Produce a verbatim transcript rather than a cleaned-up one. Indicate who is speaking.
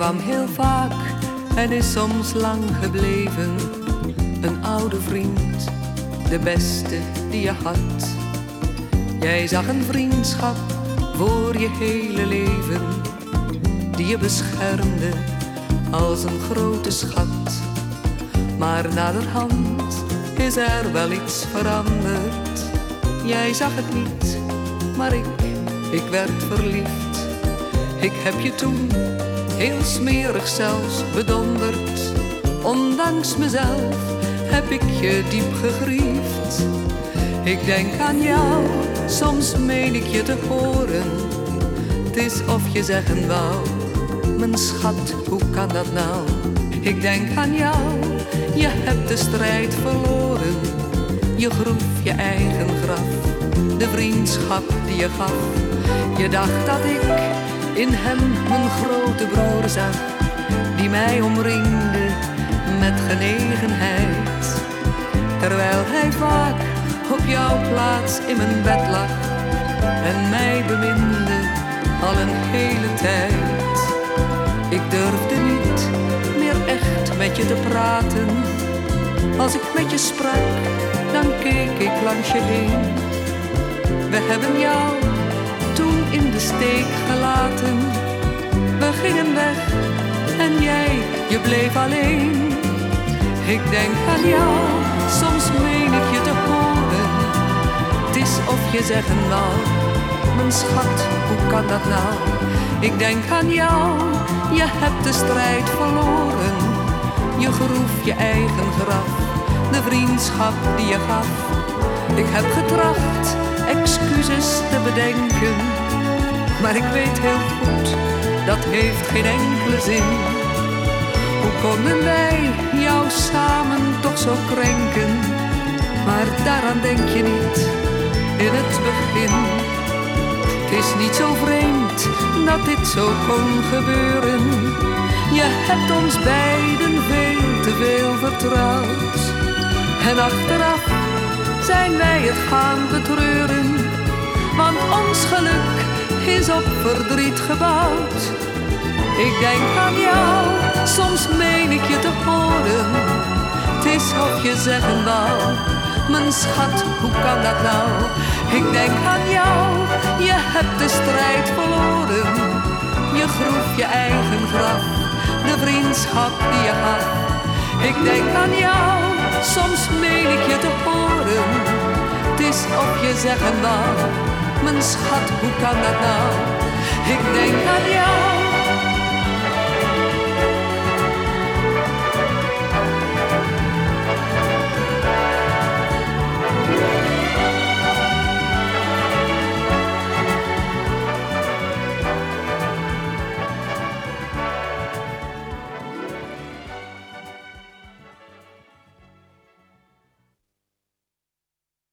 Speaker 1: kwam heel vaak en is soms lang gebleven. Een oude vriend, de beste die je had. Jij zag een vriendschap voor je hele leven, die je beschermde als een grote schat. Maar naderhand is er wel iets veranderd. Jij zag het niet, maar ik, ik werd verliefd. Ik heb je toen, heel smerig zelfs, bedonderd. Ondanks mezelf heb ik je diep gegriefd. Ik denk aan jou, soms meen ik je te horen. Het is of je zeggen wou, mijn schat, hoe kan dat nou? Ik denk aan jou, je hebt de strijd verloren. Je groef je eigen graf, de vriendschap die je gaf. Je dacht dat ik in hem mijn grote broer zag, die mij omringde met genegenheid. Terwijl hij vaak op jouw plaats in mijn bed lag en mij beminde al een hele tijd. Ik durfde niet meer echt met je te praten. Als ik met je sprak, dan keek ik langs je heen. We hebben jou toen in de steek gelaten. We gingen weg en jij, je bleef alleen. Ik denk aan jou, soms meen ik je te horen. Het is of je zeggen wou, mijn schat, hoe kan dat nou? Ik denk aan jou, je hebt de strijd verloren. Je groef je eigen graf, de vriendschap die je gaf. Ik heb getracht excuses te bedenken, maar ik weet heel goed, dat heeft geen enkele zin. Hoe konden wij jou samen toch zo krenken? Maar daaraan denk je niet in het begin. Het is niet zo vreemd dat dit zo kon gebeuren. Je hebt ons beiden veel te veel vertrouwd. En achteraf zijn wij het gaan betreuren, want ons geluk is op verdriet gebouwd. Ik denk aan jou, soms meen ik je te horen. Het is of je zeggen wou, mijn schat, hoe kan dat nou? Ik denk aan jou, je hebt de strijd verloren. Je groef je eigen graf, de vriendschap die je had. Ik denk aan jou, soms meen ik je te horen. Het is of je zeggen wou, mijn schat, hoe kan dat nou? Ik denk aan jou,